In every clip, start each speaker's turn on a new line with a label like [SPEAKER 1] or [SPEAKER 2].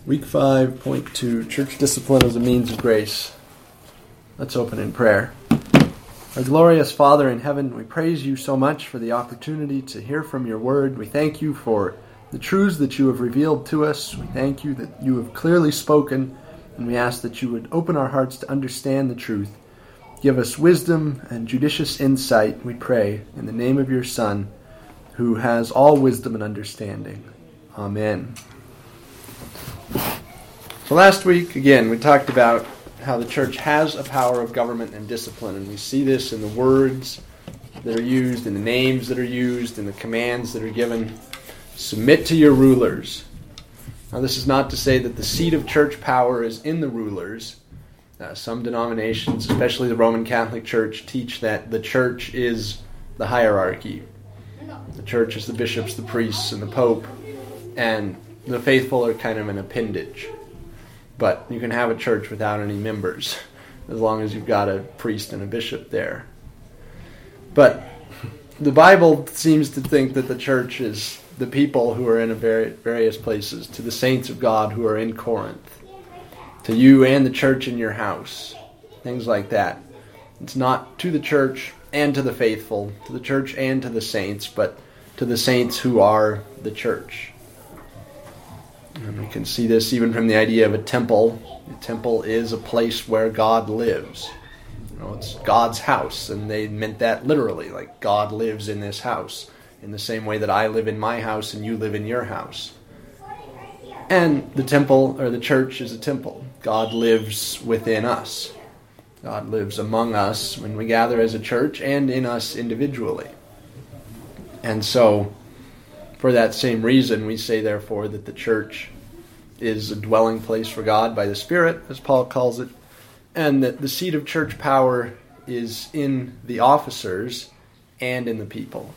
[SPEAKER 1] Week 5.2, Church Discipline as a Means of Grace. Let's open in prayer. Our glorious Father in heaven, we praise you so much for the opportunity to hear from your word. We thank you for the truths that you have revealed to us. We thank you that you have clearly spoken, and we ask that you would open our hearts to understand the truth. Give us wisdom and judicious insight, we pray, in the name of your Son, who has all wisdom and understanding. Amen. So last week, again, we talked about how the church has a power of government and discipline, and we see this in the words that are used, in the names that are used, in the commands that are given. Submit to your rulers. Now, this is not to say that the seat of church power is in the rulers. Some denominations, especially the Roman Catholic Church, teach that the church is the hierarchy. The church is the bishops, the priests, and the pope, and the faithful are kind of an appendage. But you can have a church without any members, as long as you've got a priest and a bishop there. But the Bible seems to think that the church is the people who are in various places, to the saints of God who are in Corinth, to you and the church in your house, things like that. It's not to the church and to the faithful, to the church and to the saints, but to the saints who are the church. And we can see this even from the idea of a temple. A temple is a place where God lives. It's God's house, and they meant that literally, like God lives in this house, in the same way that I live in my house and you live in your house. And the temple, or the church, is a temple. God lives within us. God lives among us when we gather as a church and in us individually. And so, for that same reason, we say, therefore, that the church is a dwelling place for God by the Spirit, as Paul calls it, and that the seat of church power is in the officers and in the people.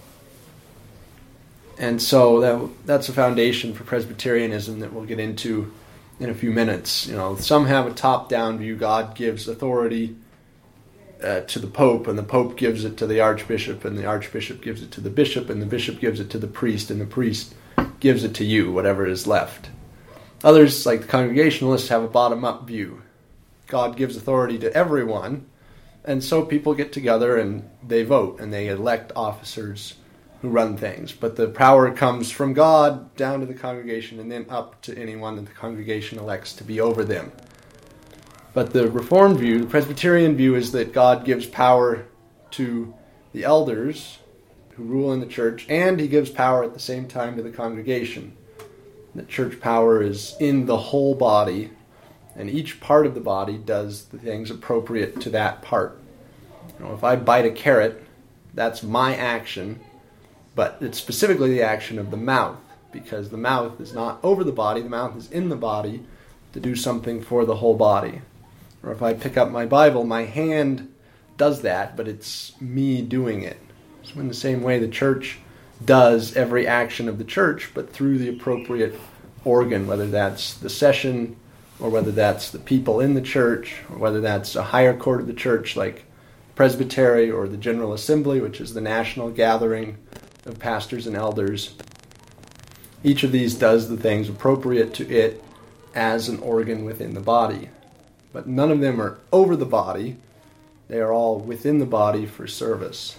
[SPEAKER 1] And so that's a foundation for Presbyterianism that we'll get into in a few minutes. Some have a top-down view. God gives authority to the Pope, and the Pope gives it to the Archbishop, and the Archbishop gives it to the Bishop, and the Bishop gives it to the priest, and the priest gives it to you, whatever is left. Others, like the Congregationalists, have a bottom-up view. God gives authority to everyone, and so people get together and they vote, and they elect officers who run things. But the power comes from God down to the congregation and then up to anyone that the congregation elects to be over them. But the Reformed view, the Presbyterian view, is that God gives power to the elders who rule in the church, and he gives power at the same time to the congregation. That church power is in the whole body, and each part of the body does the things appropriate to that part. If I bite a carrot, that's my action, but it's specifically the action of the mouth, because the mouth is not over the body, the mouth is in the body to do something for the whole body. Or if I pick up my Bible, my hand does that, but it's me doing it. So in the same way, the church does every action of the church, but through the appropriate organ, whether that's the session, or whether that's the people in the church, or whether that's a higher court of the church like presbytery or the General Assembly, which is the national gathering of pastors and elders. Each of these does the things appropriate to it as an organ within the body. But none of them are over the body. They are all within the body for service.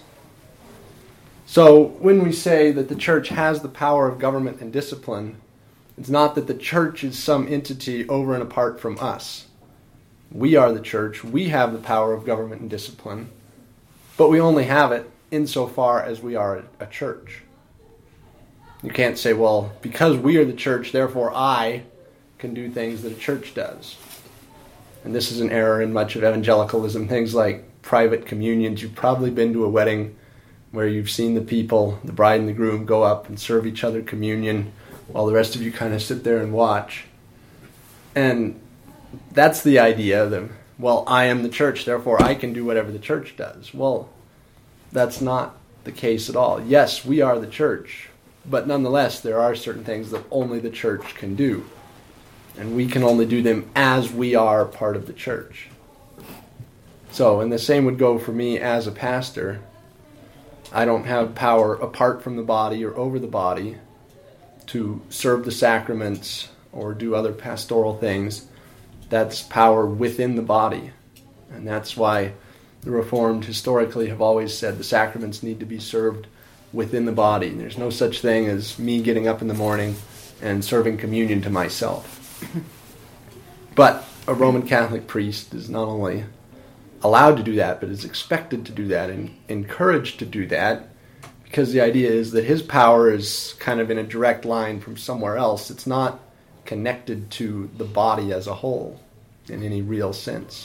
[SPEAKER 1] So when we say that the church has the power of government and discipline, it's not that the church is some entity over and apart from us. We are the church. We have the power of government and discipline, but we only have it insofar as we are a church. You can't say, well, because we are the church, therefore I can do things that a church does. And this is an error in much of evangelicalism. Things like private communions. You've probably been to a wedding where you've seen the people, the bride and the groom, go up and serve each other communion while the rest of you kind of sit there and watch. And that's the idea that, well, I am the church, therefore I can do whatever the church does. Well, that's not the case at all. Yes, we are the church, but nonetheless, there are certain things that only the church can do. And we can only do them as we are part of the church. So, and the same would go for me as a pastor. I don't have power apart from the body or over the body to serve the sacraments or do other pastoral things. That's power within the body. And that's why the Reformed historically have always said the sacraments need to be served within the body. There's no such thing as me getting up in the morning and serving communion to myself. But a Roman Catholic priest is not only allowed to do that, but is expected to do that and encouraged to do that, because the idea is that his power is kind of in a direct line from somewhere else. It's not connected to the body as a whole in any real sense.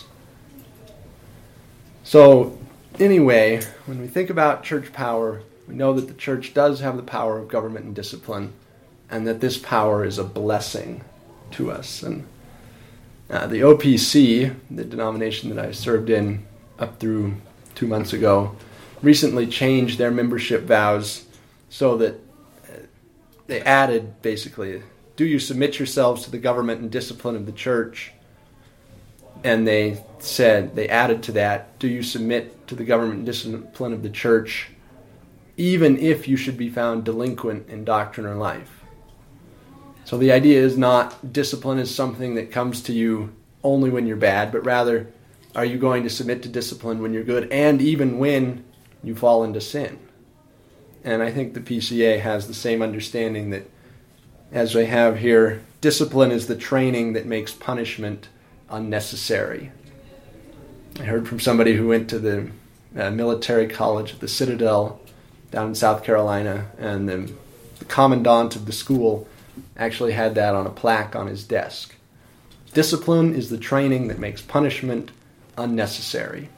[SPEAKER 1] So anyway, when we think about church power, we know that the church does have the power of government and discipline, and that this power is a blessing to us. And the OPC, the denomination that I served in up through 2 months ago, recently changed their membership vows so that they added basically, do you submit yourselves to the government and discipline of the church? And they added to that, do you submit to the government and discipline of the church even if you should be found delinquent in doctrine or life? So the idea is not discipline is something that comes to you only when you're bad, but rather, are you going to submit to discipline when you're good and even when you fall into sin? And I think the PCA has the same understanding that, as we have here, discipline is the training that makes punishment unnecessary. I heard from somebody who went to the military college at the Citadel down in South Carolina, and the commandant of the school actually had that on a plaque on his desk. Discipline is the training that makes punishment unnecessary.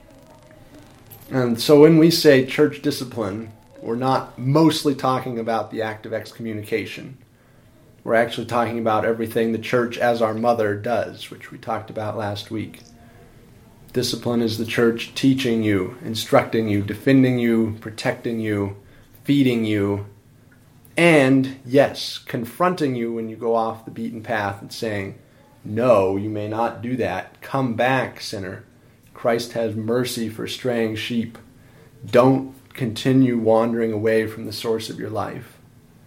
[SPEAKER 1] And so when we say church discipline, we're not mostly talking about the act of excommunication. We're actually talking about everything the church as our mother does, which we talked about last week. Discipline is the church teaching you, instructing you, defending you, protecting you, feeding you, and, yes, confronting you when you go off the beaten path and saying, no, you may not do that. Come back, sinner. Christ has mercy for straying sheep. Don't continue wandering away from the source of your life.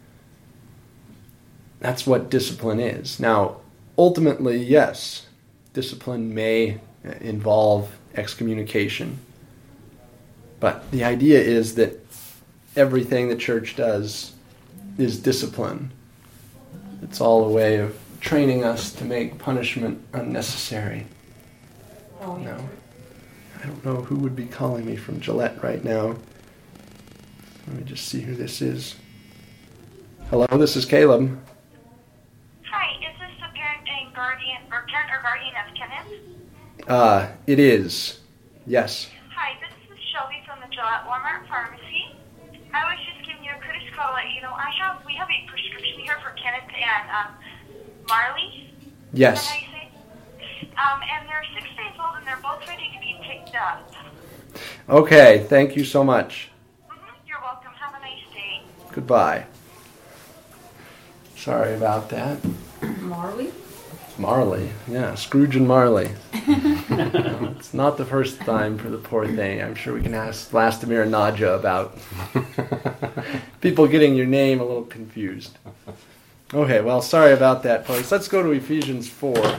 [SPEAKER 1] That's what discipline is. Now, ultimately, yes, discipline may involve excommunication. But the idea is that everything the church does is discipline. It's all a way of training us to make punishment unnecessary.
[SPEAKER 2] Oh, yeah.
[SPEAKER 1] No. I don't know who would be calling me from Gillette right now. Let me just see who this is. Hello, this is Caleb.
[SPEAKER 3] Hi, is this the parent or guardian of Kenneth?
[SPEAKER 1] It is. Yes.
[SPEAKER 3] Hi, this is Shelby from the Gillette Walmart Pharmacy. I was just giving you a courtesy call. We have a prescription here for Kenneth and Marley.
[SPEAKER 1] Yes.
[SPEAKER 3] Is that how you say it? And they're 6 days old and they're both ready to be picked up.
[SPEAKER 1] Okay, thank you so much.
[SPEAKER 3] You're welcome. Have a nice day.
[SPEAKER 1] Goodbye. Sorry about that.
[SPEAKER 2] Marley?
[SPEAKER 1] Marley, yeah, Scrooge and Marley. It's not the first time for the poor thing. I'm sure we can ask Vlastimir and Nadja about people getting your name a little confused. Okay, well, sorry about that, folks. Let's go to Ephesians 4.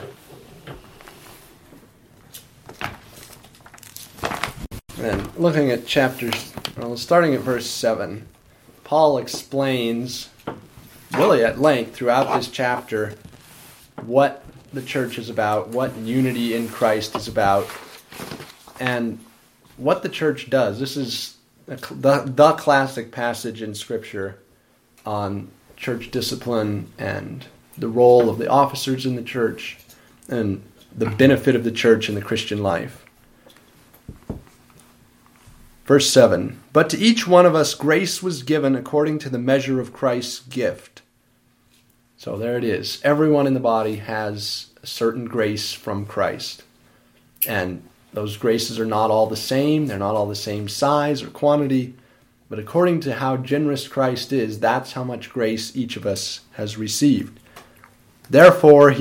[SPEAKER 1] And looking at starting at verse 7, Paul explains really at length throughout this chapter what the church is about, what unity in Christ is about, and what the church does. This is the classic passage in Scripture on church discipline and the role of the officers in the church and the benefit of the church in the Christian life. Verse 7, but to each one of us grace was given according to the measure of Christ's gift. So there it is. Everyone in the body has a certain grace from Christ. And those graces are not all the same. They're not all the same size or quantity. But according to how generous Christ is, that's how much grace each of us has received. Therefore,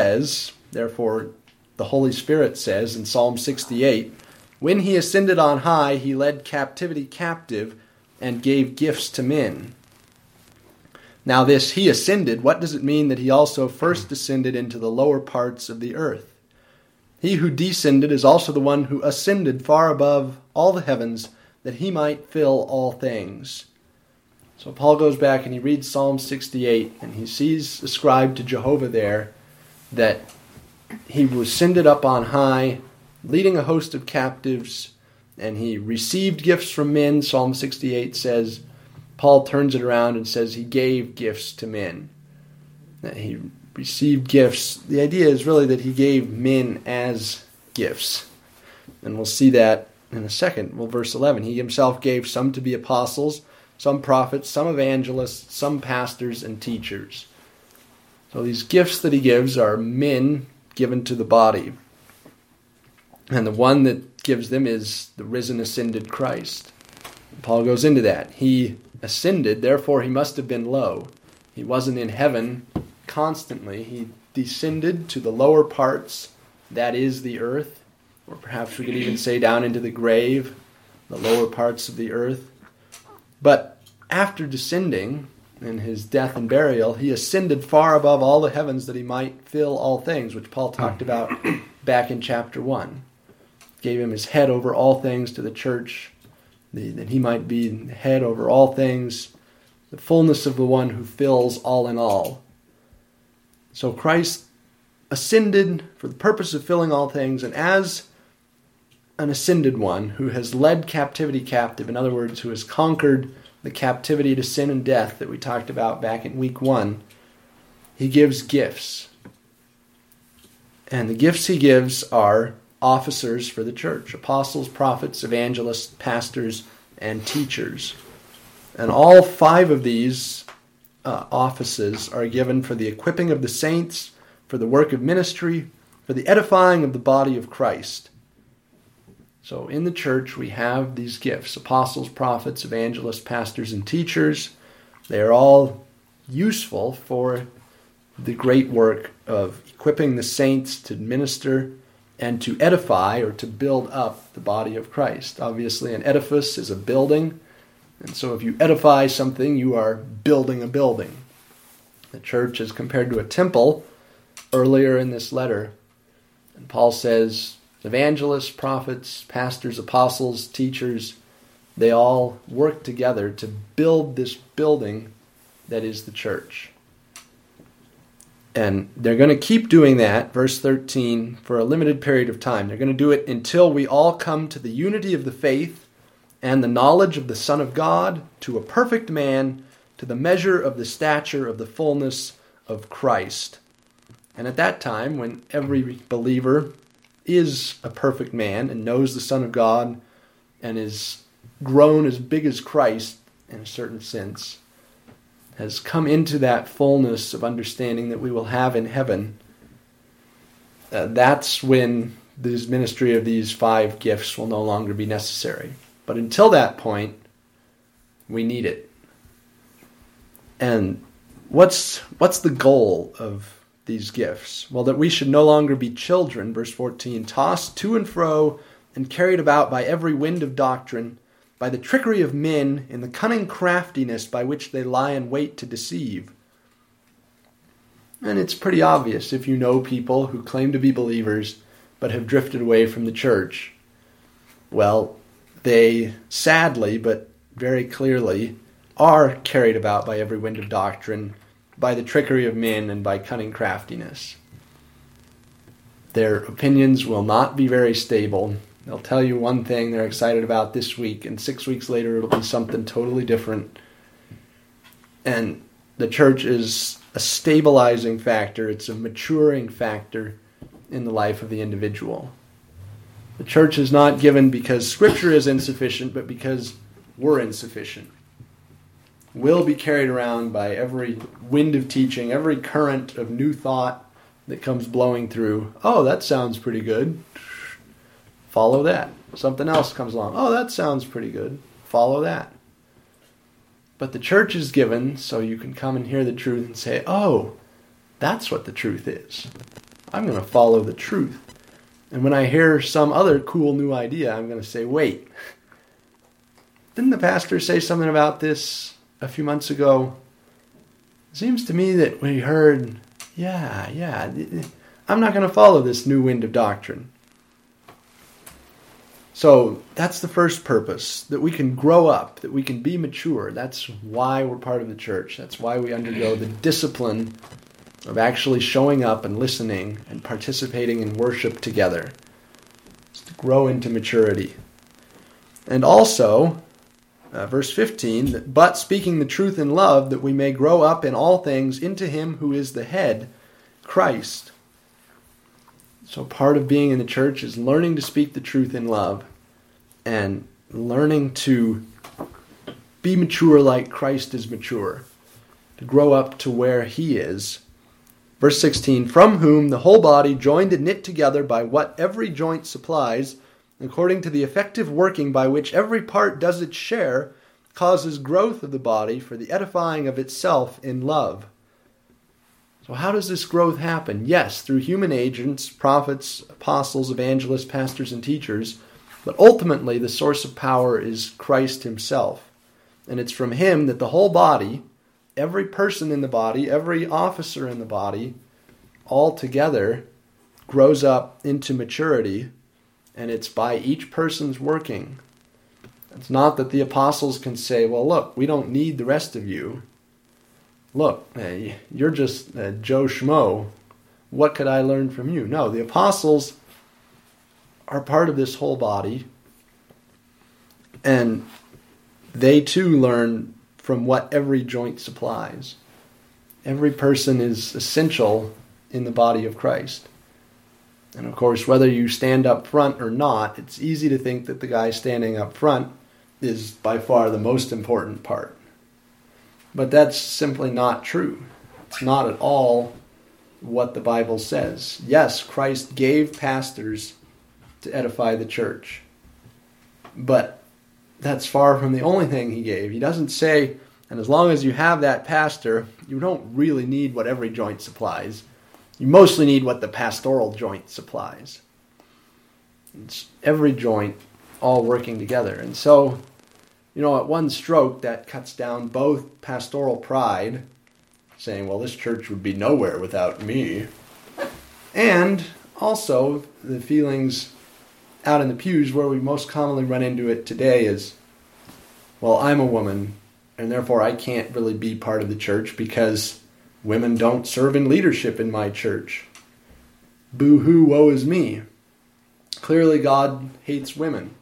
[SPEAKER 1] the Holy Spirit says in Psalm 68, when he ascended on high, he led captivity captive and gave gifts to men. Now this he ascended, what does it mean that he also first descended into the lower parts of the earth? He who descended is also the one who ascended far above all the heavens, that he might fill all things. So Paul goes back and he reads Psalm 68, and he sees ascribed to Jehovah there that he was ascended up on high, leading a host of captives, and he received gifts from men. Psalm 68 says, Paul turns it around and says he gave gifts to men. That he received gifts. The idea is really that he gave men as gifts. And we'll see that in a second. Well, verse 11, he himself gave some to be apostles, some prophets, some evangelists, some pastors and teachers. So these gifts that he gives are men given to the body. And the one that gives them is the risen, ascended Christ. Paul goes into that. He ascended, therefore he must have been low. He wasn't in heaven constantly. He descended to the lower parts, that is the earth, or perhaps we could even say down into the grave, the lower parts of the earth. But after descending in his death and burial, he ascended far above all the heavens that he might fill all things, which Paul talked about back in chapter 1. Gave him his head over all things to the church, that he might be head over all things, the fullness of the one who fills all in all. So Christ ascended for the purpose of filling all things, and as an ascended one who has led captivity captive, in other words, who has conquered the captivity to sin and death that we talked about back in week 1, he gives gifts. And the gifts he gives are officers for the church: apostles, prophets, evangelists, pastors, and teachers. And all 5 of these offices are given for the equipping of the saints, for the work of ministry, for the edifying of the body of Christ. So in the church we have these gifts: apostles, prophets, evangelists, pastors, and teachers. They are all useful for the great work of equipping the saints to minister and to edify, or to build up, the body of Christ. Obviously, an edifice is a building, and so if you edify something, you are building a building. The church is compared to a temple earlier in this letter, and Paul says evangelists, prophets, pastors, apostles, teachers, they all work together to build this building that is the church. And they're going to keep doing that, verse 13, for a limited period of time. They're going to do it until we all come to the unity of the faith and the knowledge of the Son of God, to a perfect man, to the measure of the stature of the fullness of Christ. And at that time, when every believer is a perfect man and knows the Son of God and is grown as big as Christ in a certain sense, has come into that fullness of understanding that we will have in heaven, that's when this ministry of these 5 gifts will no longer be necessary. But until that point, we need it. And what's the goal of these gifts? Well, that we should no longer be children, verse 14, tossed to and fro and carried about by every wind of doctrine, by the trickery of men, in the cunning craftiness by which they lie in wait to deceive. And it's pretty obvious if you know people who claim to be believers but have drifted away from the church. Well, they sadly, but very clearly, are carried about by every wind of doctrine, by the trickery of men, and by cunning craftiness. Their opinions will not be very stable. They'll tell you one thing they're excited about this week, and 6 weeks later it'll be something totally different. And the church is a stabilizing factor. It's a maturing factor in the life of the individual. The church is not given because Scripture is insufficient, but because we're insufficient. We'll be carried around by every wind of teaching, every current of new thought that comes blowing through. Oh, that sounds pretty good. Follow that. Something else comes along. Oh, that sounds pretty good. Follow that. But the church is given so you can come and hear the truth and say, oh, that's what the truth is. I'm going to follow the truth. And when I hear some other cool new idea, I'm going to say, wait, didn't the pastor say something about this a few months ago? It seems to me that we heard, I'm not going to follow this new wind of doctrine. So that's the first purpose, that we can grow up, that we can be mature. That's why we're part of the church. That's why we undergo the discipline of actually showing up and listening and participating in worship together. It's to grow into maturity. And also, verse 15, but speaking the truth in love, that we may grow up in all things into him who is the head, Christ. So part of being in the church is learning to speak the truth in love and learning to be mature like Christ is mature, to grow up to where he is. Verse 16, from whom the whole body, joined and knit together by what every joint supplies, according to the effective working by which every part does its share, causes growth of the body for the edifying of itself in love. So how does this growth happen? Yes, through human agents, prophets, apostles, evangelists, pastors, and teachers, but ultimately the source of power is Christ himself. And it's from him that the whole body, every person in the body, every officer in the body, all together grows up into maturity, and it's by each person's working. It's not that the apostles can say, well, look, we don't need the rest of you. Look, you're just Joe Schmo. What could I learn from you? No, the apostles are part of this whole body, and they too learn from what every joint supplies. Every person is essential in the body of Christ. And of course, whether you stand up front or not, it's easy to think that the guy standing up front is by far the most important part. But that's simply not true. It's not at all what the Bible says. Yes, Christ gave pastors to edify the church. But that's far from the only thing he gave. He doesn't say, and as long as you have that pastor, you don't really need what every joint supplies. You mostly need what the pastoral joint supplies. It's every joint all working together. And so, at one stroke, that cuts down both pastoral pride, saying, well, this church would be nowhere without me, and also the feelings out in the pews where we most commonly run into it today is, well, I'm a woman, and therefore I can't really be part of the church because women don't serve in leadership in my church. Boo-hoo, woe is me. Clearly God hates women.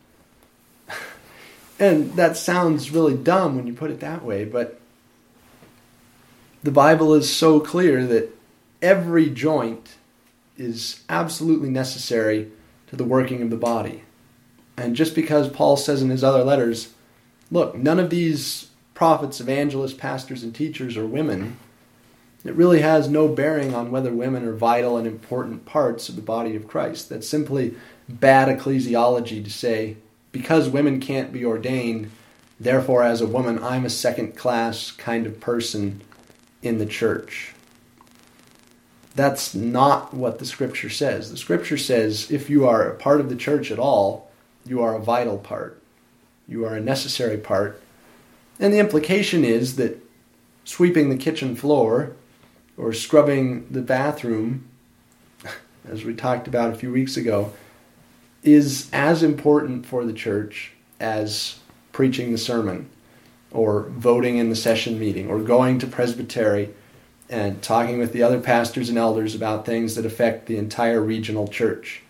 [SPEAKER 1] And that sounds really dumb when you put it that way, but the Bible is so clear that every joint is absolutely necessary to the working of the body. And just because Paul says in his other letters, look, none of these prophets, evangelists, pastors, and teachers are women, it really has no bearing on whether women are vital and important parts of the body of Christ. That's simply bad ecclesiology to say, because women can't be ordained, therefore as a woman I'm a second-class kind of person in the church. That's not what the Scripture says. The Scripture says if you are a part of the church at all, you are a vital part. You are a necessary part. And the implication is that sweeping the kitchen floor or scrubbing the bathroom, as we talked about a few weeks ago, is as important for the church as preaching the sermon or voting in the session meeting or going to presbytery and talking with the other pastors and elders about things that affect the entire regional church.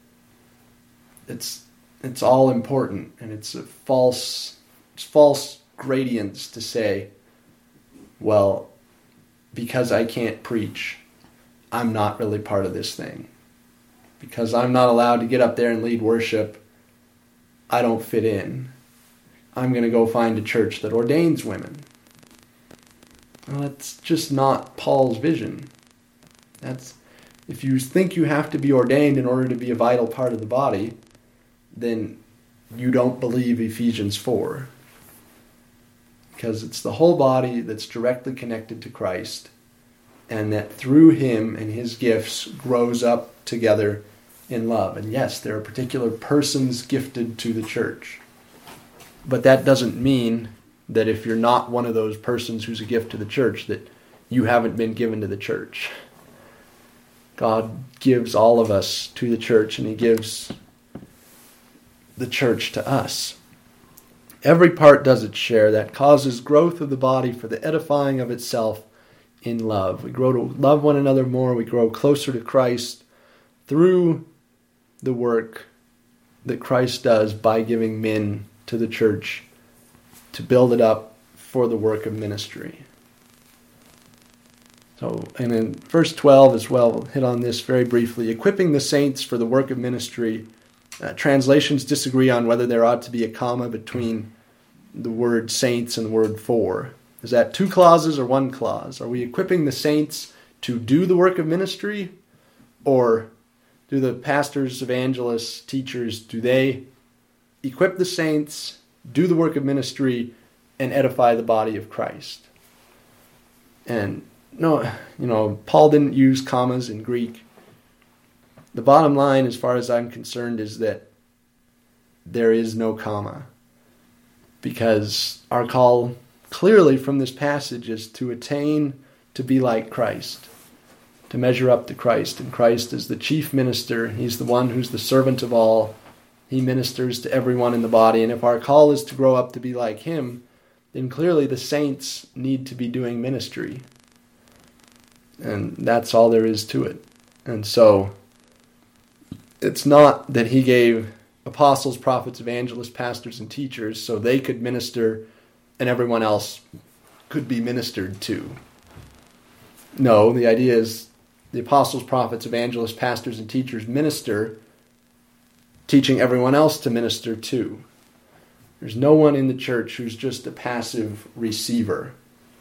[SPEAKER 1] It's all important, and it's false gradients to say, well, because I can't preach, I'm not really part of this thing. Because I'm not allowed to get up there and lead worship, I don't fit in. I'm going to go find a church that ordains women. Well, that's just not Paul's vision. If you think you have to be ordained in order to be a vital part of the body, then you don't believe Ephesians 4. Because it's the whole body that's directly connected to Christ, and that through him and his gifts grows up together in love. And yes, there are particular persons gifted to the church. But that doesn't mean that if you're not one of those persons who's a gift to the church, that you haven't been given to the church. God gives all of us to the church, and he gives the church to us. Every part does its share. That causes growth of the body for the edifying of itself in love. We grow to love one another more. We grow closer to Christ through the work that Christ does by giving men to the church to build it up for the work of ministry. So, and in verse 12 as well, we'll hit on this very briefly. Equipping the saints for the work of ministry. Translations disagree on whether there ought to be a comma between the word saints and the word for. Is that 2 clauses or 1 clause? Are we equipping the saints to do the work of ministry? Or do the pastors, evangelists, teachers, do they equip the saints, do the work of ministry, and edify the body of Christ? And no, Paul didn't use commas in Greek. The bottom line, as far as I'm concerned, is that there is no comma. Because our call clearly from this passage is to attain to be like Christ, to measure up to Christ. And Christ is the chief minister. He's the one who's the servant of all. He ministers to everyone in the body. And if our call is to grow up to be like him, then clearly the saints need to be doing ministry. And that's all there is to it. And so it's not that he gave apostles, prophets, evangelists, pastors, and teachers so they could minister and everyone else could be ministered to. No, the idea is the apostles, prophets, evangelists, pastors, and teachers minister, teaching everyone else to minister too. There's no one in the church who's just a passive receiver.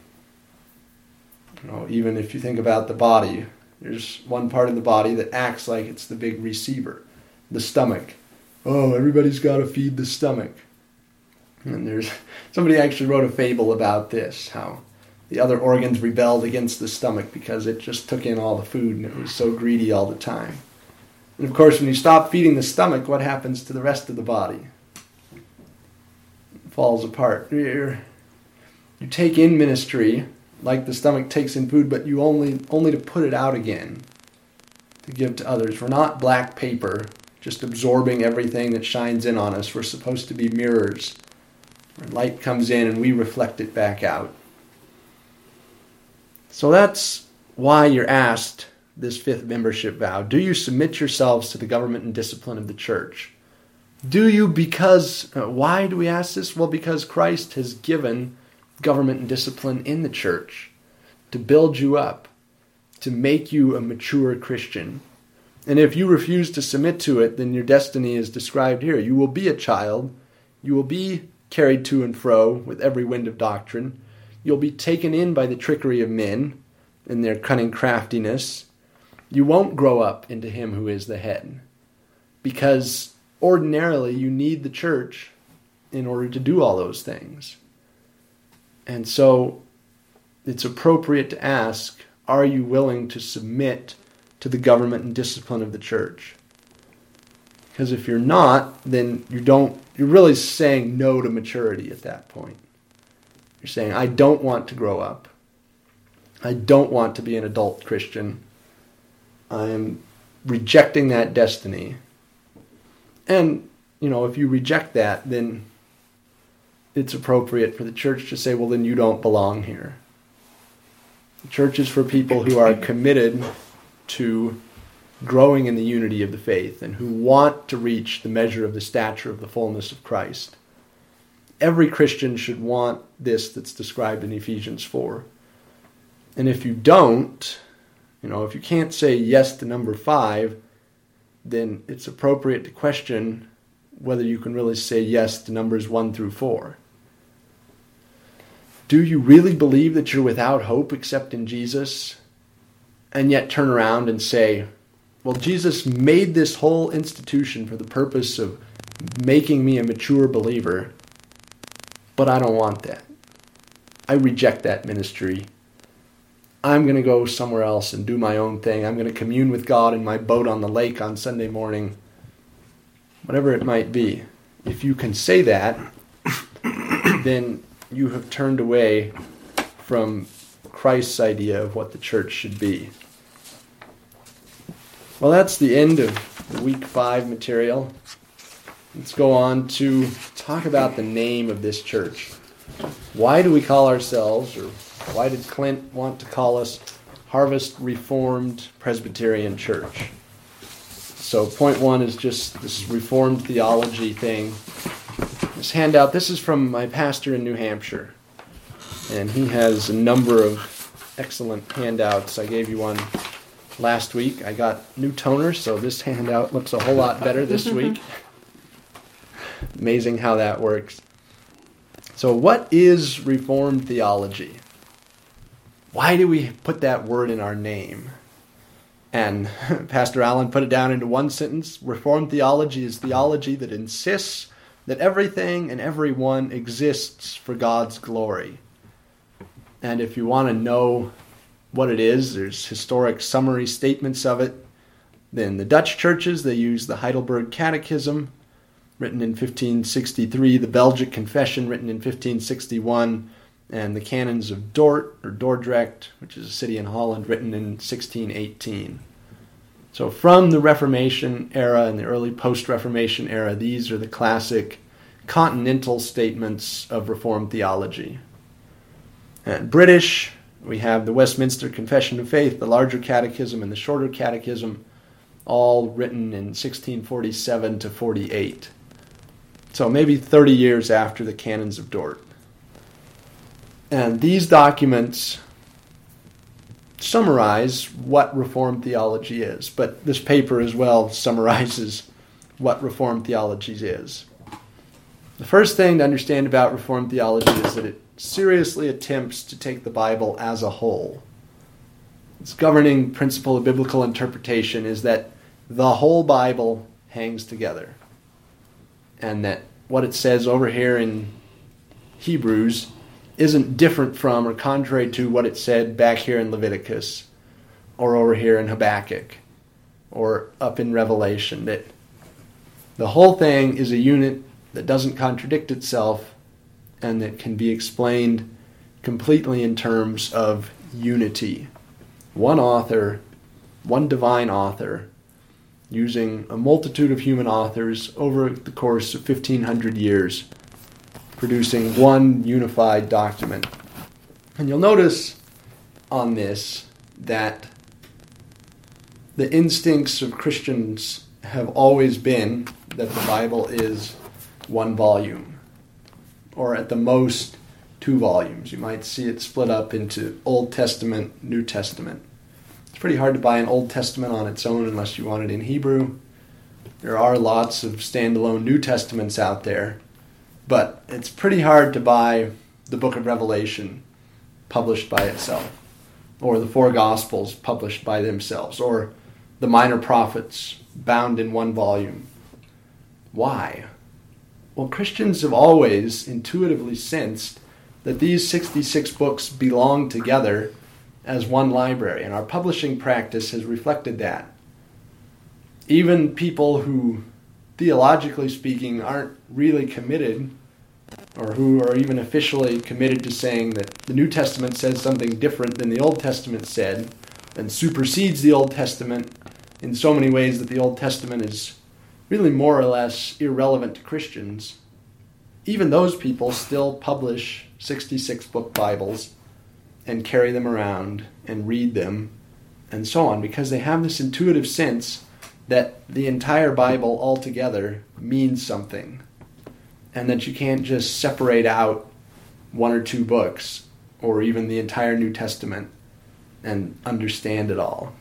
[SPEAKER 1] Even if you think about the body, there's one part of the body that acts like it's the big receiver, the stomach. Oh, everybody's got to feed the stomach. And somebody actually wrote a fable about this, how the other organs rebelled against the stomach because it just took in all the food and it was so greedy all the time. And of course, when you stop feeding the stomach, what happens to the rest of the body? It falls apart. You take in ministry like the stomach takes in food, but you only to put it out again, to give to others. We're not black paper, just absorbing everything that shines in on us. We're supposed to be mirrors, where light comes in and we reflect it back out. So that's why you're asked this 5th membership vow. Do you submit yourselves to the government and discipline of the church? Do you why do we ask this? Well, because Christ has given government and discipline in the church to build you up, to make you a mature Christian. And if you refuse to submit to it, then your destiny is described here. You will be a child. You will be carried to and fro with every wind of doctrine. You'll be taken in by the trickery of men and their cunning craftiness. You won't grow up into him who is the head, because ordinarily you need the church in order to do all those things. And so it's appropriate to ask, are you willing to submit to the government and discipline of the church? Because if you're not, then you're really saying no to maturity at that point. You're saying, I don't want to grow up. I don't want to be an adult Christian. I am rejecting that destiny. And, if you reject that, then it's appropriate for the church to say, well, then you don't belong here. The church is for people who are committed to growing in the unity of the faith and who want to reach the measure of the stature of the fullness of Christ. Every Christian should want this that's described in Ephesians 4. And if you don't, if you can't say yes to number 5, then it's appropriate to question whether you can really say yes to numbers 1 through 4. Do you really believe that you're without hope except in Jesus, and yet turn around and say, well, Jesus made this whole institution for the purpose of making me a mature believer, but I don't want that. I reject that ministry. I'm going to go somewhere else and do my own thing. I'm going to commune with God in my boat on the lake on Sunday morning, whatever it might be. If you can say that, then you have turned away from Christ's idea of what the church should be. Well, that's the end of the week 5 material. Let's go on to talk about the name of this church. Why do we call ourselves, or why did Clint want to call us Harvest Reformed Presbyterian Church? So point 1 is just this Reformed theology thing. This handout, this is from my pastor in New Hampshire. And he has a number of excellent handouts. I gave you one last week. I got new toner, so this handout looks a whole lot better this week. Amazing how that works. So what is Reformed theology? Why do we put that word in our name? And Pastor Allen put it down into one sentence. Reformed theology is theology that insists that everything and everyone exists for God's glory. And if you want to know what it is, there's historic summary statements of it. Then the Dutch churches, they use the Heidelberg Catechism, written in 1563, the Belgic Confession, written in 1561, and the Canons of Dort, or Dordrecht, which is a city in Holland, written in 1618. So from the Reformation era and the early post-Reformation era, these are the classic continental statements of Reformed theology. And British, we have the Westminster Confession of Faith, the larger catechism, and the shorter catechism, all written in 1647 to 48. So maybe 30 years after the Canons of Dort. And these documents summarize what Reformed theology is, but this paper as well summarizes what Reformed theology is. The first thing to understand about Reformed theology is that it seriously attempts to take the Bible as a whole. Its governing principle of biblical interpretation is that the whole Bible hangs together, and that what it says over here in Hebrews isn't different from or contrary to what it said back here in Leviticus or over here in Habakkuk or up in Revelation. That the whole thing is a unit that doesn't contradict itself and that can be explained completely in terms of unity. One author, one divine author, using a multitude of human authors over the course of 1,500 years, producing one unified document. And you'll notice on this that the instincts of Christians have always been that the Bible is one volume, or at the most 2 volumes. You might see it split up into Old Testament, New Testament. It's pretty hard to buy an Old Testament on its own unless you want it in Hebrew. There are lots of standalone New Testaments out there, but it's pretty hard to buy the book of Revelation published by itself, or the 4 Gospels published by themselves, or the Minor Prophets bound in one volume. Why? Well, Christians have always intuitively sensed that these 66 books belong together as one library, and our publishing practice has reflected that. Even people who, theologically speaking, aren't really committed, or who are even officially committed to saying that the New Testament says something different than the Old Testament said, and supersedes the Old Testament in so many ways that the Old Testament is really more or less irrelevant to Christians, even those people still publish 66-book Bibles and carry them around and read them and so on, because they have this intuitive sense that the entire Bible altogether means something, and that you can't just separate out 1 or 2 books or even the entire New Testament and understand it all.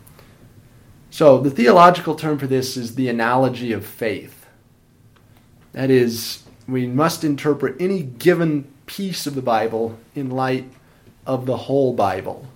[SPEAKER 1] So the theological term for this is the analogy of faith. That is, we must interpret any given piece of the Bible in light of the whole Bible.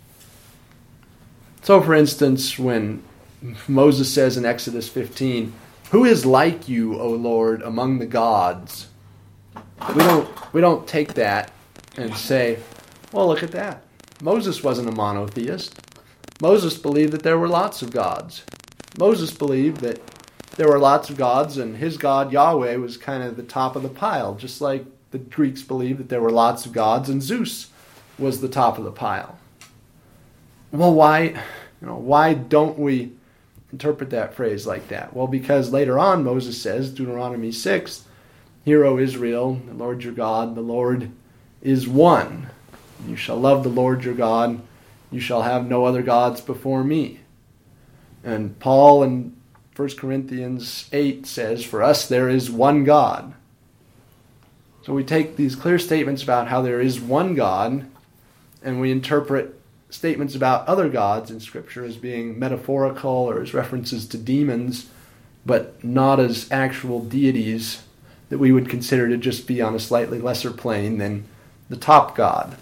[SPEAKER 1] So, for instance, when Moses says in Exodus 15, "Who is like you, O Lord, among the gods?" We don't take that and say, well, look at that. Moses wasn't a monotheist. Moses believed that there were lots of gods. Moses believed that there were lots of gods, and his God, Yahweh, was kind of the top of the pile, just like the Greeks believed that there were lots of gods, and Zeus was the top of the pile. Well, why don't we interpret that phrase like that? Well, because later on Moses says, Deuteronomy 6, "Hear, O Israel, the Lord your God, the Lord is one. You shall love the Lord your God. You shall have no other gods before me." And Paul in 1 Corinthians 8 says, "For us there is one God." So we take these clear statements about how there is one God, and we interpret statements about other gods in Scripture as being metaphorical or as references to demons, but not as actual deities that we would consider to just be on a slightly lesser plane than the top God.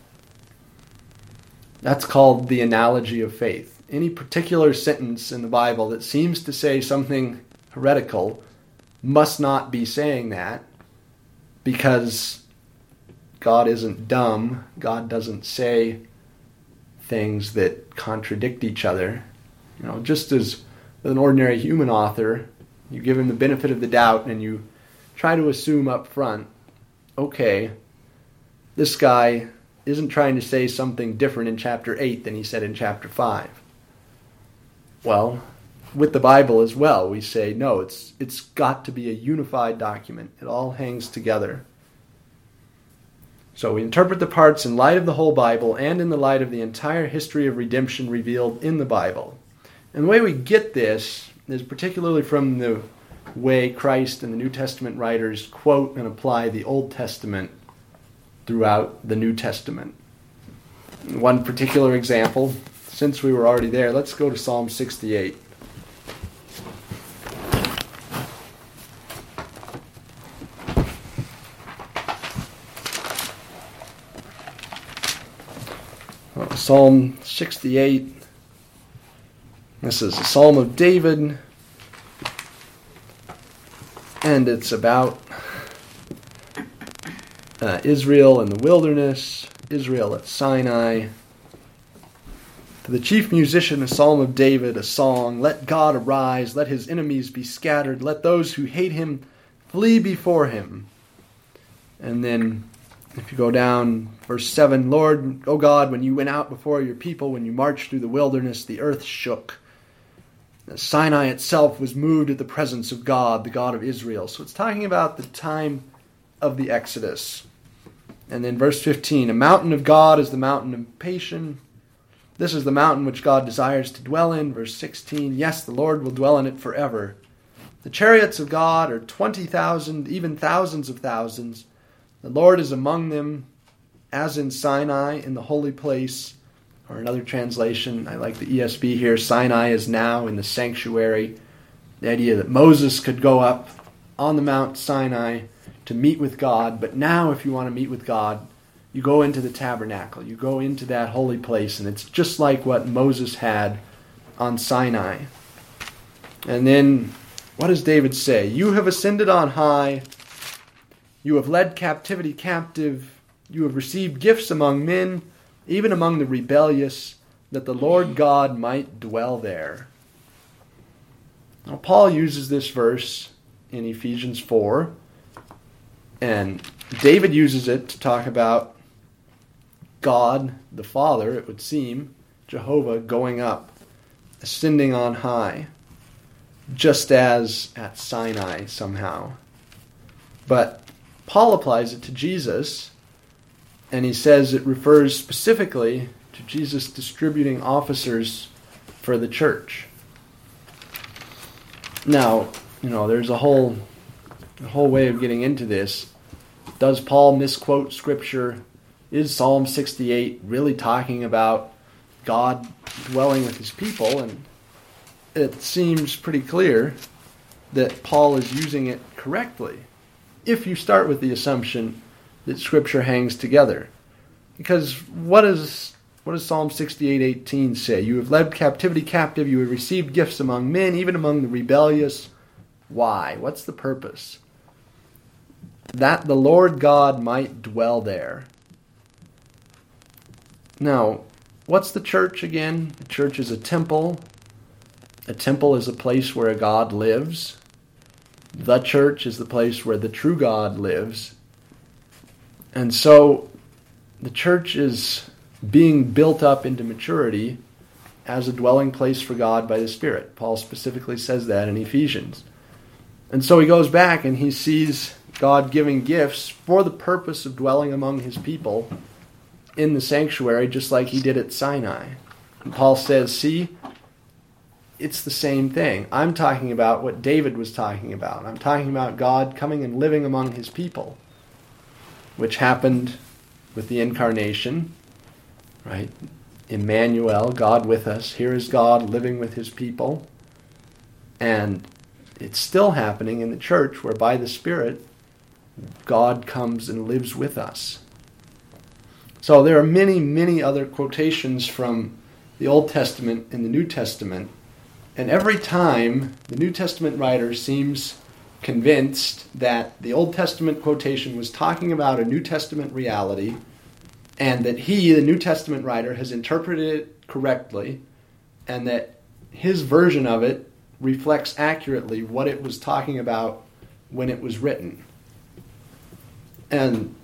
[SPEAKER 1] That's called the analogy of faith. Any particular sentence in the Bible that seems to say something heretical must not be saying that, because God isn't dumb. God doesn't say things that contradict each other. Just as with an ordinary human author, you give him the benefit of the doubt and you try to assume up front, okay, this guy isn't trying to say something different in chapter 8 than he said in chapter 5. Well, with the Bible as well, we say, no, it's got to be a unified document. It all hangs together. So we interpret the parts in light of the whole Bible and in the light of the entire history of redemption revealed in the Bible. And the way we get this is particularly from the way Christ and the New Testament writers quote and apply the Old Testament throughout the New Testament. One particular example, since we were already there, let's go to Psalm 68. Psalm 68. This is a Psalm of David, and it's about Israel in the wilderness, Israel at Sinai. To the chief musician, a Psalm of David, a song. Let God arise, let his enemies be scattered, let those who hate him flee before him. And then if you go down, verse 7, Lord, O God, when you went out before your people, when you marched through the wilderness, the earth shook. Sinai itself was moved at the presence of God, the God of Israel. So it's talking about the time of the Exodus. And then verse 15, a mountain of God is the mountain of Passion. This is the mountain which God desires to dwell in. Verse 16, yes, the Lord will dwell in it forever. The chariots of God are 20,000, even thousands of thousands. The Lord is among them, as in Sinai, in the holy place. Or another translation, I like the ESV here, Sinai is now in the sanctuary. The idea that Moses could go up on the Mount Sinai to meet with God, but now if you want to meet with God, you go into the tabernacle, you go into that holy place, and it's just like what Moses had on Sinai. And then, what does David say? You have ascended on high, you have led captivity captive, you have received gifts among men, even among the rebellious, that the Lord God might dwell there. Now, Paul uses this verse in Ephesians 4, and David uses it to talk about God, the Father, it would seem, Jehovah, going up, ascending on high, just as at Sinai somehow. But Paul applies it to Jesus, and he says it refers specifically to Jesus distributing officers for the church. Now, there's a whole way of getting into this. Does Paul misquote Scripture? Is Psalm 68 really talking about God dwelling with his people? And it seems pretty clear that Paul is using it correctly, if you start with the assumption that Scripture hangs together. Because what does Psalm 68:18 say? You have led captivity captive, you have received gifts among men, even among the rebellious. Why? What's the purpose? That the Lord God might dwell there. Now, what's the church again? The church is a temple. A temple is a place where a God lives. The church is the place where the true God lives. And so, the church is being built up into maturity as a dwelling place for God by the Spirit. Paul specifically says that in Ephesians. And so he goes back and he sees God giving gifts for the purpose of dwelling among his people in the sanctuary, just like he did at Sinai. And Paul says, see, it's the same thing. I'm talking about what David was talking about. I'm talking about God coming and living among his people, which happened with the incarnation, right? Emmanuel, God with us. Here is God living with his people. And it's still happening in the church, where by the Spirit, God comes and lives with us. So there are many, many other quotations from the Old Testament and the New Testament. And every time the New Testament writer seems convinced that the Old Testament quotation was talking about a New Testament reality, and that he, the New Testament writer, has interpreted it correctly, and that his version of it reflects accurately what it was talking about when it was written. And,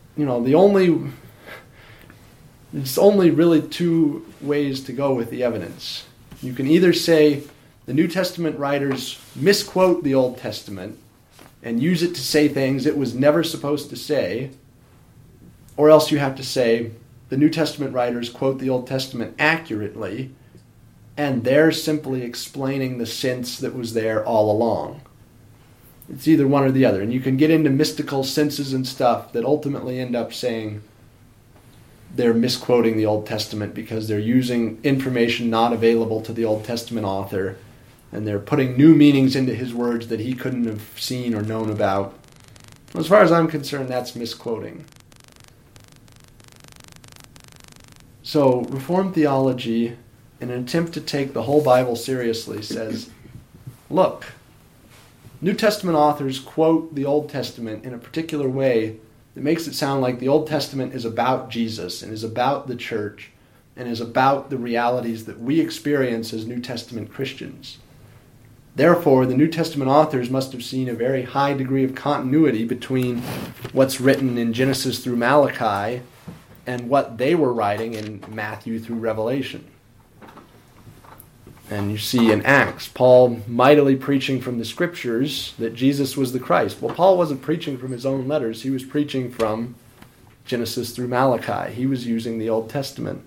[SPEAKER 1] there's only really two ways to go with the evidence. You can either say the New Testament writers misquote the Old Testament and use it to say things it was never supposed to say, or else you have to say the New Testament writers quote the Old Testament accurately, and they're simply explaining the sense that was there all along. It's either one or the other. And you can get into mystical senses and stuff that ultimately end up saying they're misquoting the Old Testament because they're using information not available to the Old Testament author, and they're putting new meanings into his words that he couldn't have seen or known about. As far as I'm concerned, that's misquoting. So, Reformed theology, in an attempt to take the whole Bible seriously, says, look, New Testament authors quote the Old Testament in a particular way that makes it sound like the Old Testament is about Jesus and is about the church and is about the realities that we experience as New Testament Christians. Therefore, the New Testament authors must have seen a very high degree of continuity between what's written in Genesis through Malachi and what they were writing in Matthew through Revelation. And you see in Acts, Paul mightily preaching from the Scriptures that Jesus was the Christ. Well, Paul wasn't preaching from his own letters. He was preaching from Genesis through Malachi. He was using the Old Testament.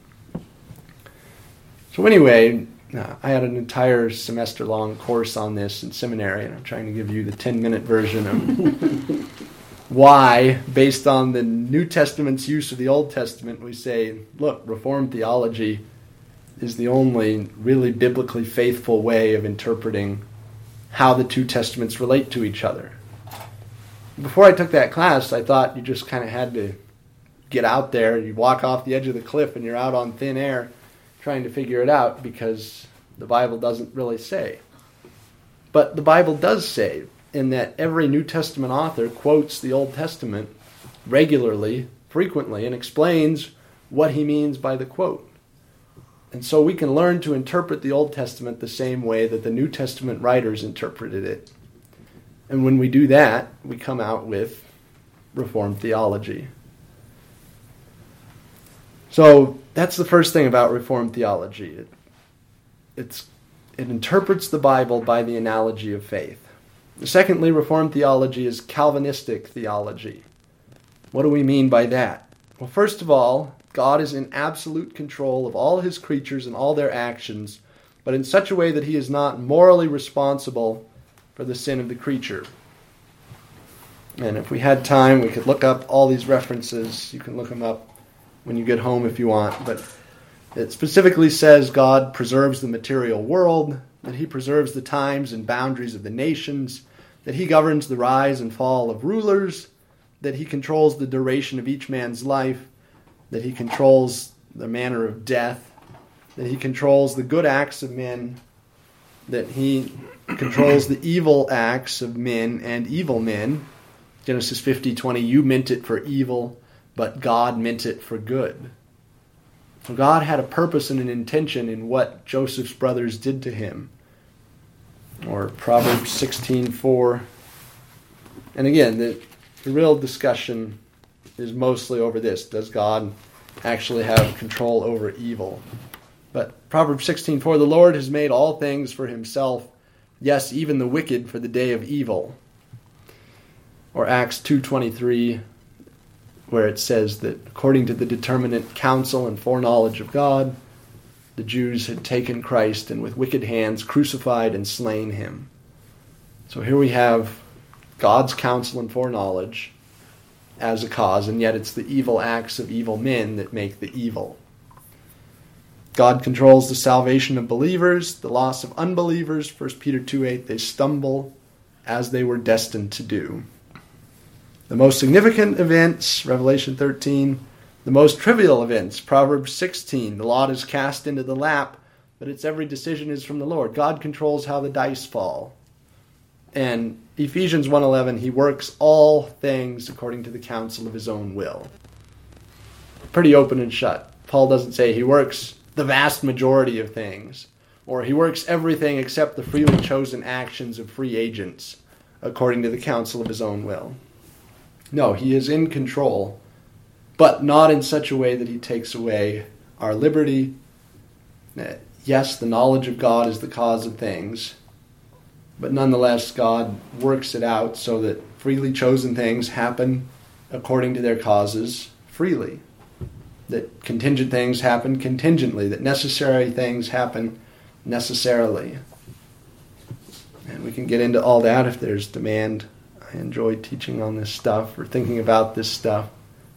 [SPEAKER 1] So anyway, I had an entire semester-long course on this in seminary, and I'm trying to give you the 10-minute version of why, based on the New Testament's use of the Old Testament, we say, look, Reformed theology is the only really biblically faithful way of interpreting how the two testaments relate to each other. Before I took that class, I thought you just kind of had to get out there. You walk off the edge of the cliff and you're out on thin air trying to figure it out because the Bible doesn't really say. But the Bible does say, in that every New Testament author quotes the Old Testament regularly, frequently, and explains what he means by the quote. And so we can learn to interpret the Old Testament the same way that the New Testament writers interpreted it. And when we do that, we come out with Reformed theology. So that's the first thing about Reformed theology. It interprets the Bible by the analogy of faith. Secondly, Reformed theology is Calvinistic theology. What do we mean by that? Well, first of all, God is in absolute control of all his creatures and all their actions, but in such a way that he is not morally responsible for the sin of the creature. And if we had time, we could look up all these references. You can look them up when you get home if you want. But it specifically says God preserves the material world, that he preserves the times and boundaries of the nations, that he governs the rise and fall of rulers, that he controls the duration of each man's life, that he controls the manner of death, that he controls the good acts of men, that he controls the evil acts of men and evil men. Genesis 50:20, you meant it for evil, but God meant it for good. So God had a purpose and an intention in what Joseph's brothers did to him. Or Proverbs 16:4. And again, the real discussion is mostly over this. Does God actually have control over evil? But Proverbs 16:4, the Lord has made all things for himself, yes, even the wicked for the day of evil. Or Acts 2:23, where it says that according to the determinate counsel and foreknowledge of God, the Jews had taken Christ and with wicked hands crucified and slain him. So here we have God's counsel and foreknowledge as a cause, and yet it's the evil acts of evil men that make the evil. God controls the salvation of believers, the loss of unbelievers. 1 Peter 2:8, they stumble as they were destined to do. The most significant events, Revelation 13. The most trivial events, Proverbs 16. The lot is cast into the lap, but its every decision is from the Lord. God controls how the dice fall. And Ephesians 1:11, he works all things according to the counsel of his own will. Pretty open and shut. Paul doesn't say he works the vast majority of things, or he works everything except the freely chosen actions of free agents according to the counsel of his own will. No, he is in control, but not in such a way that he takes away our liberty. Yes, the knowledge of God is the cause of things, but nonetheless, God works it out so that freely chosen things happen according to their causes freely. That contingent things happen contingently. That necessary things happen necessarily. And we can get into all that if there's demand. I enjoy teaching on this stuff or thinking about this stuff.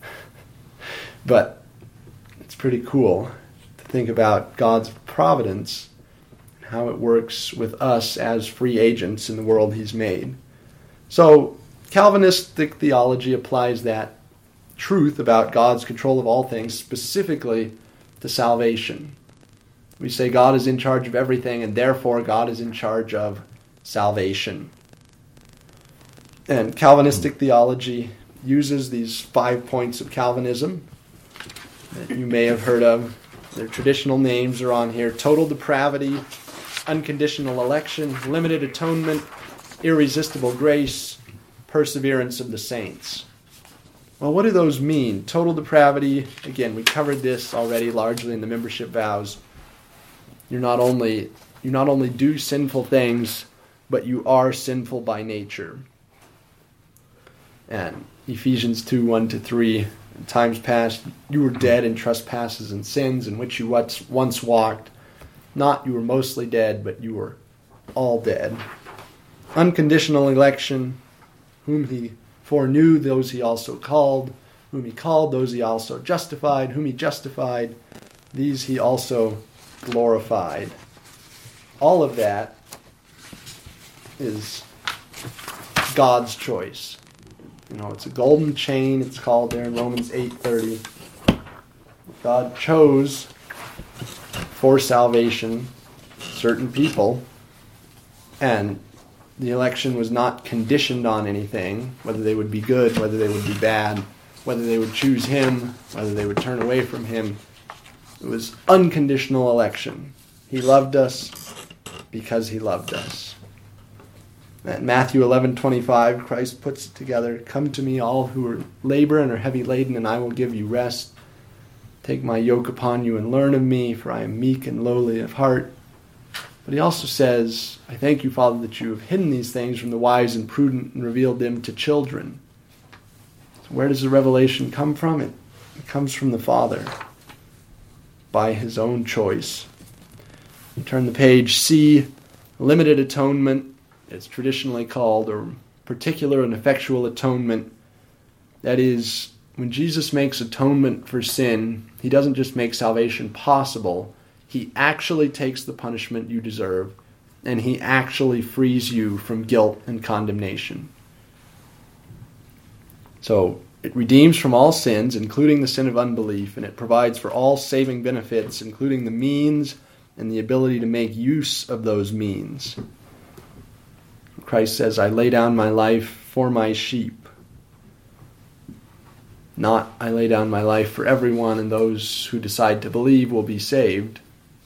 [SPEAKER 1] But it's pretty cool to think about God's providence and how it works with us as free agents in the world he's made. So Calvinistic theology applies that truth about God's control of all things specifically to salvation. We say God is in charge of everything, and therefore God is in charge of salvation. And Calvinistic theology uses these 5 points of Calvinism that you may have heard of. Their traditional names are on here: total depravity, unconditional election, limited atonement, irresistible grace, perseverance of the saints. Well, what do those mean? Total depravity, again, we covered this already largely in the membership vows. You not only do sinful things, but you are sinful by nature. And Ephesians 2:1-3, in times past, you were dead in trespasses and sins in which you once walked. Not you were mostly dead, but you were all dead. Unconditional election, whom he foreknew, those he also called. Whom he called, those he also justified. Whom he justified, these he also glorified. All of that is God's choice. It's a golden chain, it's called there in Romans 8:30. God chose for salvation certain people, and the election was not conditioned on anything, whether they would be good, whether they would be bad, whether they would choose him, whether they would turn away from him. It was unconditional election. He loved us because he loved us. At Matthew 11:25, Christ puts it together: "Come to me, all who are labor and are heavy laden, and I will give you rest. Take my yoke upon you and learn of me, for I am meek and lowly of heart." But he also says, "I thank you, Father, that you have hidden these things from the wise and prudent and revealed them to children." So where does the revelation come from? It comes from the Father, by his own choice. Turn the page. C, limited atonement. It's traditionally called, or particular and effectual atonement. That is, when Jesus makes atonement for sin, he doesn't just make salvation possible. He actually takes the punishment you deserve, and he actually frees you from guilt and condemnation. So it redeems from all sins, including the sin of unbelief, and it provides for all saving benefits, including the means and the ability to make use of those means. Christ says, "I lay down my life for my sheep." Not, "I lay down my life for everyone, and those who decide to believe will be saved."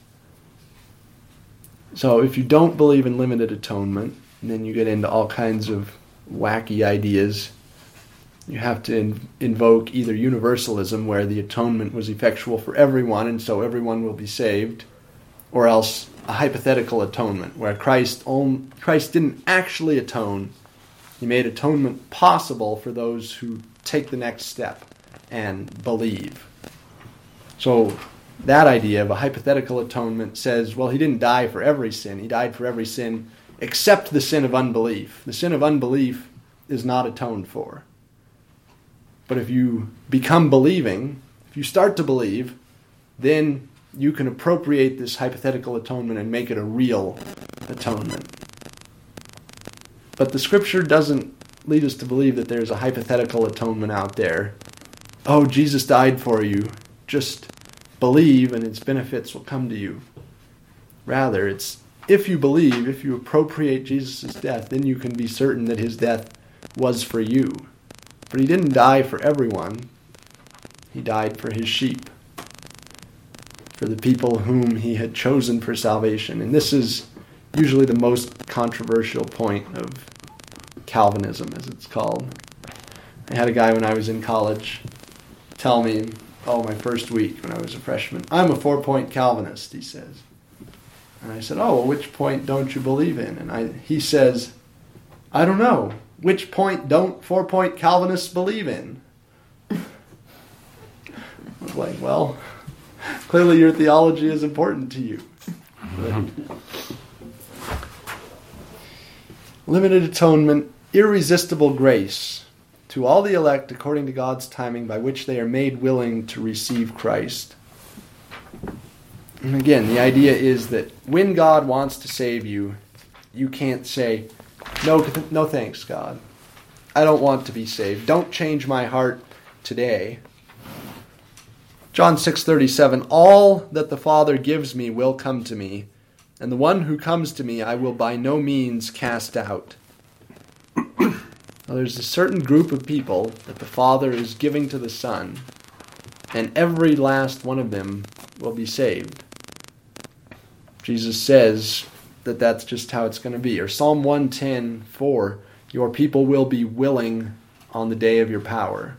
[SPEAKER 1] So if you don't believe in limited atonement, and then you get into all kinds of wacky ideas, You have to invoke either universalism, where the atonement was effectual for everyone and so everyone will be saved, or else a hypothetical atonement, where Christ didn't actually atone. He made atonement possible for those who take the next step and believe. So that idea of a hypothetical atonement says, well, he didn't die for every sin. He died for every sin except the sin of unbelief. The sin of unbelief is not atoned for. But if you become believing, if you start to believe, then you can appropriate this hypothetical atonement and make it a real atonement. But the Scripture doesn't lead us to believe that there's a hypothetical atonement out there. Oh, Jesus died for you. Just believe and its benefits will come to you. Rather, it's if you believe, if you appropriate Jesus' death, then you can be certain that his death was for you. But he didn't die for everyone. He died for his sheep, for the people whom he had chosen for salvation. And this is usually the most controversial point of Calvinism, as it's called. I had a guy when I was in college tell me, my first week when I was a freshman, I'm a 4-point Calvinist, he says. And I said, well, which point don't you believe in? And he says, I don't know. Which point don't 4-point Calvinists believe in? I was like, well, clearly your theology is important to you. Limited atonement, irresistible grace to all the elect according to God's timing, by which they are made willing to receive Christ. And again, the idea is that when God wants to save you, you can't say, no thanks, God. I don't want to be saved. Don't change my heart today. John 6:37, all that the Father gives me will come to me, and the one who comes to me I will by no means cast out. Now, there's a certain group of people that the Father is giving to the Son, and every last one of them will be saved. Jesus says that that's just how it's going to be. Or Psalm 110:4, your people will be willing on the day of your power.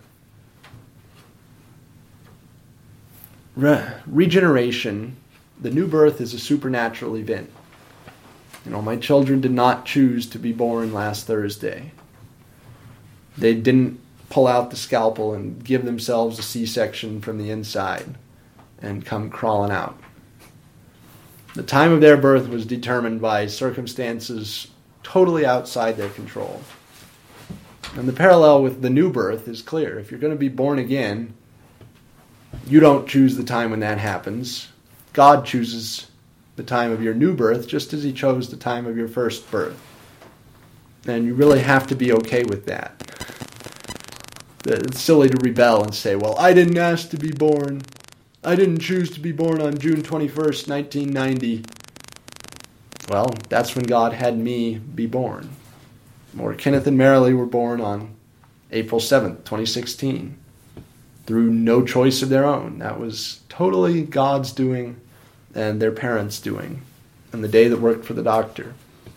[SPEAKER 1] Regeneration, the new birth, is a supernatural event. My children did not choose to be born last Thursday. They didn't pull out the scalpel and give themselves a C-section from the inside and come crawling out. The time of their birth was determined by circumstances totally outside their control. And the parallel with the new birth is clear. If you're going to be born again, you don't choose the time when that happens. God chooses the time of your new birth, just as he chose the time of your first birth. And you really have to be okay with that. It's silly to rebel and say, well, I didn't ask to be born. I didn't choose to be born on June 21st, 1990. Well, that's when God had me be born. Or Kenneth and Marilee were born on April 7th, 2016. Through no choice of their own. That was totally God's doing and their parents' doing. And the day that worked for the doctor.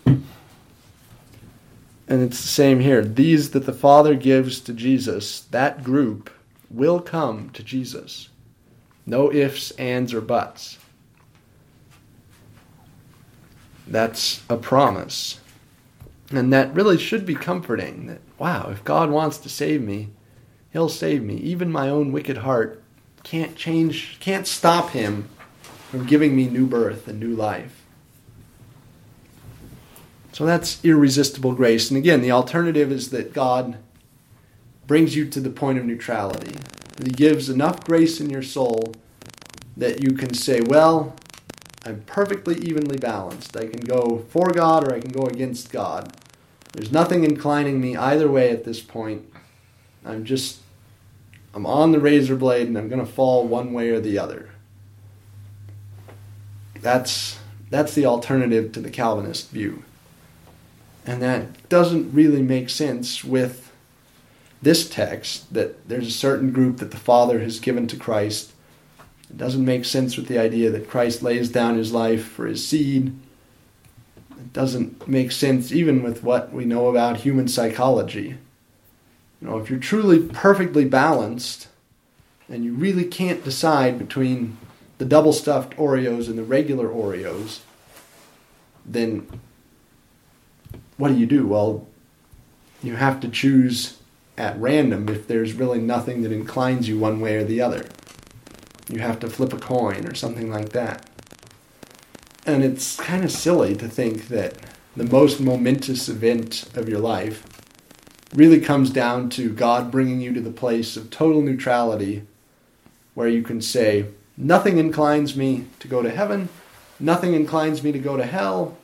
[SPEAKER 1] And it's the same here. These that the Father gives to Jesus, that group, will come to Jesus. No ifs, ands, or buts. That's a promise. And that really should be comforting. That, wow, if God wants to save me, he'll save me. Even my own wicked heart can't stop him from giving me new birth and new life. So that's irresistible grace. And again, the alternative is that God brings you to the point of neutrality. That he gives enough grace in your soul that you can say, well, I'm perfectly evenly balanced. I can go for God or I can go against God. There's nothing inclining me either way at this point. I'm on the razor blade and I'm going to fall one way or the other. That's the alternative to the Calvinist view. And that doesn't really make sense with this text, that there's a certain group that the Father has given to Christ. It doesn't make sense with the idea that Christ lays down his life for his seed. It doesn't make sense even with what we know about human psychology. If you're truly perfectly balanced and you really can't decide between the double stuffed Oreos and the regular Oreos, then what do? Well, you have to choose at random if there's really nothing that inclines you one way or the other. You have to flip a coin or something like that. And it's kind of silly to think that the most momentous event of your life really comes down to God bringing you to the place of total neutrality where you can say, nothing inclines me to go to heaven, nothing inclines me to go to hell.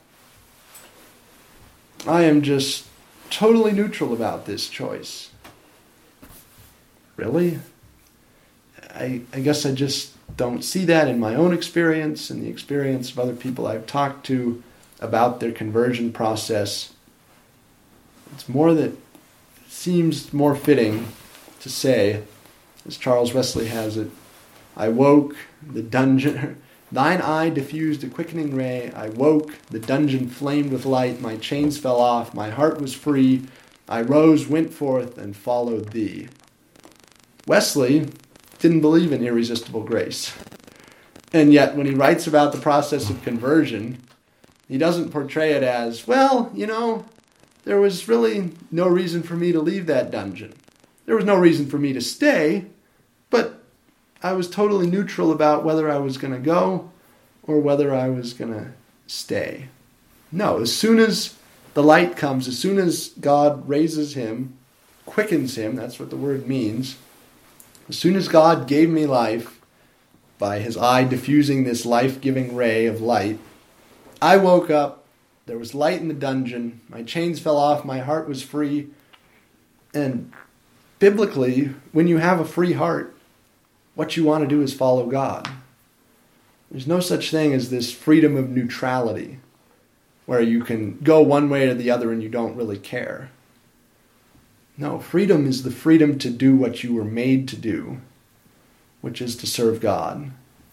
[SPEAKER 1] I am just totally neutral about this choice. Really? I guess I just don't see that in my own experience and the experience of other people I've talked to about their conversion process. It's more that it seems more fitting to say, as Charles Wesley has it, I woke the dungeon, thine eye diffused a quickening ray, I woke, the dungeon flamed with light, my chains fell off, my heart was free, I rose, went forth, and followed thee. Wesley didn't believe in irresistible grace. And yet, when he writes about the process of conversion, he doesn't portray it as, well, there was really no reason for me to leave that dungeon. There was no reason for me to stay, but I was totally neutral about whether I was going to go or whether I was going to stay. No, as soon as the light comes, as soon as God raises him, quickens him, that's what the word means, as soon as God gave me life by his eye diffusing this life-giving ray of light, I woke up, there was light in the dungeon, my chains fell off, my heart was free. And biblically, when you have a free heart, what you want to do is follow God. There's no such thing as this freedom of neutrality, where you can go one way or the other and you don't really care. No, freedom is the freedom to do what you were made to do, which is to serve God.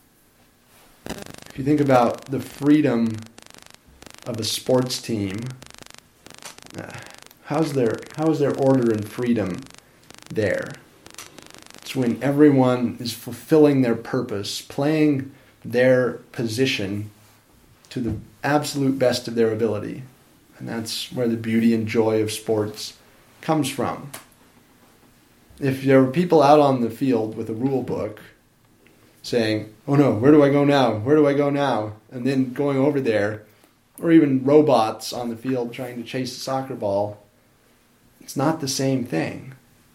[SPEAKER 1] If you think about the freedom of a sports team, how's their order and freedom there? It's when everyone is fulfilling their purpose, playing their position to the absolute best of their ability. And that's where the beauty and joy of sports comes from. If there were people out on the field with a rule book saying, oh no, where do I go now? Where do I go now? And then going over there, or even robots on the field trying to chase a soccer ball, it's not the same thing.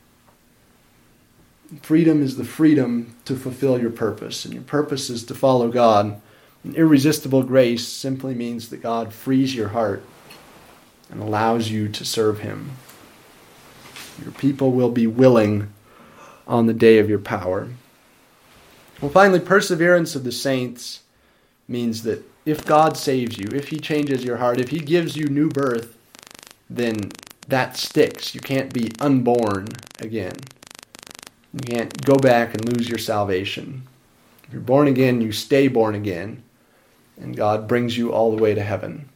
[SPEAKER 1] Freedom is the freedom to fulfill your purpose, and your purpose is to follow God. And irresistible grace simply means that God frees your heart and allows you to serve him. Your people will be willing on the day of your power. Well, finally, perseverance of the saints means that if God saves you, if he changes your heart, if he gives you new birth, then that sticks. You can't be unborn again. You can't go back and lose your salvation. If you're born again, you stay born again, and God brings you all the way to heaven.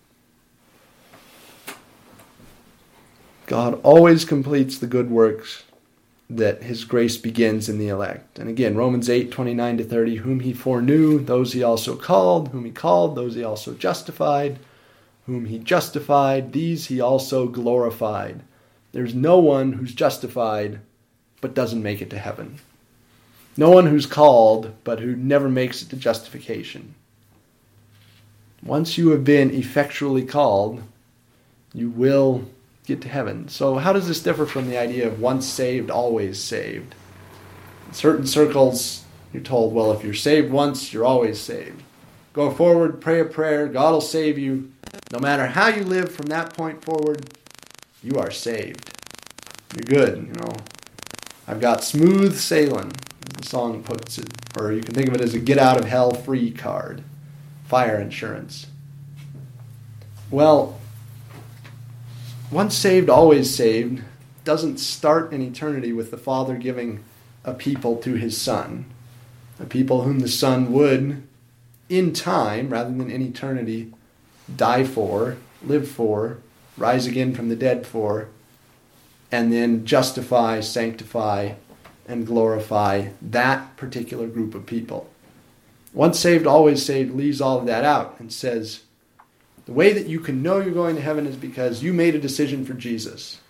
[SPEAKER 1] God always completes the good works that his grace begins in the elect. And again, Romans 8:29-30, whom he foreknew, those he also called, whom he called, those he also justified, whom he justified, these he also glorified. There's no one who's justified but doesn't make it to heaven. No one who's called but who never makes it to justification. Once you have been effectually called, you will get to heaven. So how does this differ from the idea of once saved, always saved? In certain circles, you're told, well, if you're saved once, you're always saved. Go forward, pray a prayer, God will save you. No matter how you live from that point forward, you are saved. You're good, I've got smooth sailing, as the song puts it. Or you can think of it as a get out of hell free card. Fire insurance. Well, once saved, always saved doesn't start in eternity with the Father giving a people to his Son. A people whom the Son would, in time, rather than in eternity, die for, live for, rise again from the dead for. and then justify, sanctify, and glorify that particular group of people. Once saved, always saved leaves all of that out and says, the way that you can know you're going to heaven is because you made a decision for Jesus.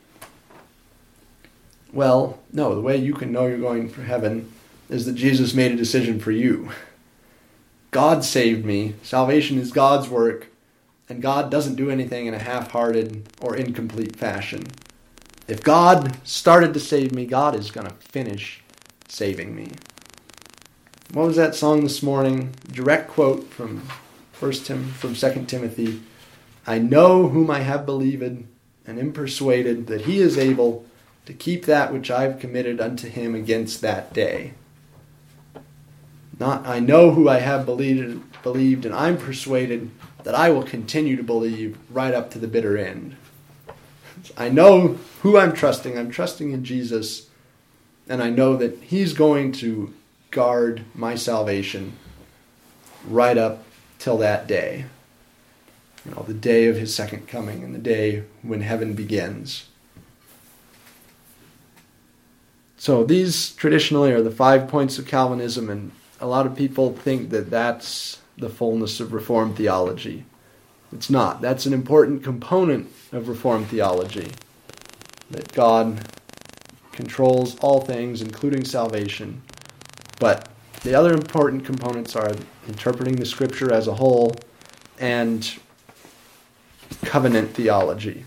[SPEAKER 1] Well, no, the way you can know you're going for heaven is that Jesus made a decision for you. God saved me. Salvation is God's work, and God doesn't do anything in a half-hearted or incomplete fashion. If God started to save me, God is going to finish saving me. What was that song this morning? Direct quote from 2 Timothy. I know whom I have believed, and am persuaded that he is able to keep that which I have committed unto him against that day. Not, I know who I have believed, and I'm persuaded that I will continue to believe right up to the bitter end. I know who I'm trusting. I'm trusting in Jesus, and I know that he's going to guard my salvation right up till that day. The day of his second coming and the day when heaven begins. So these traditionally are the 5 points of Calvinism, and a lot of people think that that's the fullness of Reformed theology. It's not. That's an important component of Reformed theology, that God controls all things, including salvation. But the other important components are interpreting the Scripture as a whole and covenant theology.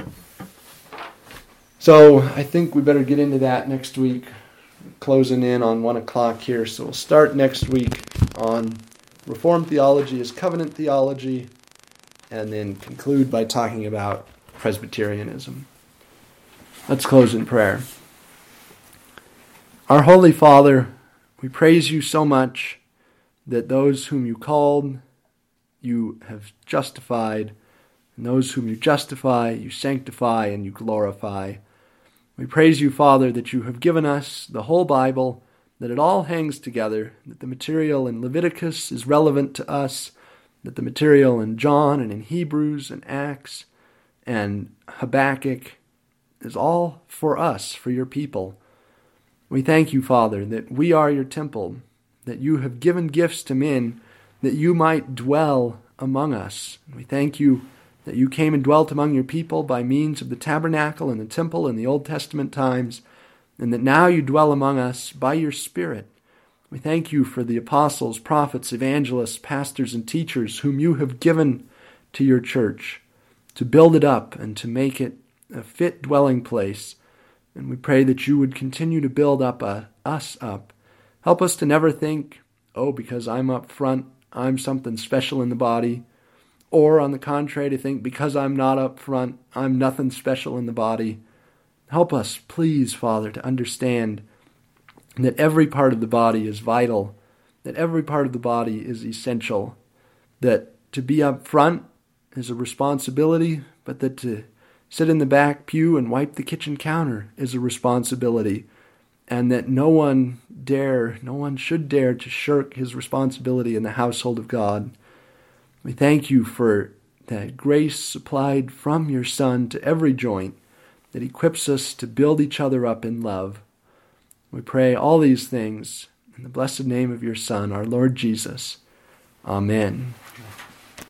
[SPEAKER 1] So I think we better get into that next week. Closing in on 1 o'clock here. So we'll start next week on Reformed theology as covenant theology, and then conclude by talking about Presbyterianism. Let's close in prayer. Our Holy Father, we praise you so much that those whom you called, you have justified, and those whom you justify, you sanctify, and you glorify. We praise you, Father, that you have given us the whole Bible, that it all hangs together, that the material in Leviticus is relevant to us, that the material in John and in Hebrews and Acts and Habakkuk is all for us, for your people. We thank you, Father, that we are your temple, that you have given gifts to men, that you might dwell among us. We thank you that you came and dwelt among your people by means of the tabernacle and the temple in the Old Testament times, and that now you dwell among us by your Spirit. We thank you for the apostles, prophets, evangelists, pastors, and teachers whom you have given to your church to build it up and to make it a fit dwelling place. And we pray that you would continue to build up us up. Help us to never think, because I'm up front, I'm something special in the body. Or, on the contrary, to think, because I'm not up front, I'm nothing special in the body. Help us, please, Father, to understand that every part of the body is vital, that every part of the body is essential, that to be up front is a responsibility, but that to sit in the back pew and wipe the kitchen counter is a responsibility, and that no one should dare to shirk his responsibility in the household of God. We thank you for that grace supplied from your Son to every joint that equips us to build each other up in love. We pray all these things in the blessed name of your Son, our Lord Jesus. Amen.